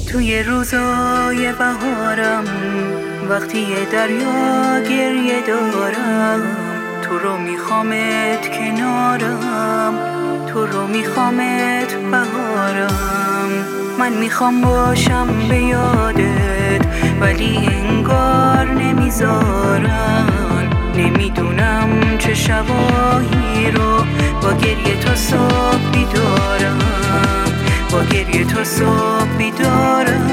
توی روزای بهارم وقتی دریا گریه دارم، تو رو میخوامت کنارم، تو رو میخوامت بهارم. من میخوام باشم به یادت ولی انگار نمیذارن. نمیدونم چه شبایی رو با گریه تا صبح بیدارم، با گریه تا صبح بیدارم.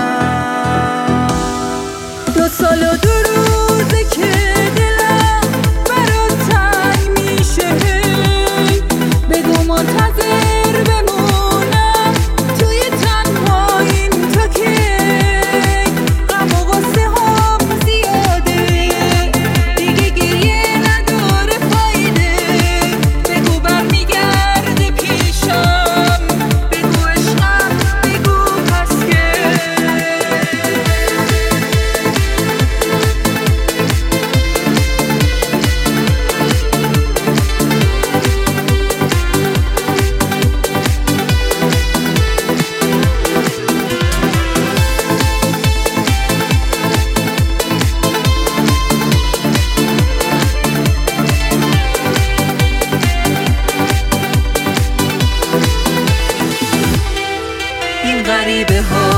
2 سال و 2 روزه که دلم برات تنگ میشه، بگو منتظر بمونم توی تنهاییم تا که غم و غصه هم زیاده، دیگه گریه نداره فایده. بگو برمیگرده پیشم، بگو عشقم، بگو پس که غریبه ها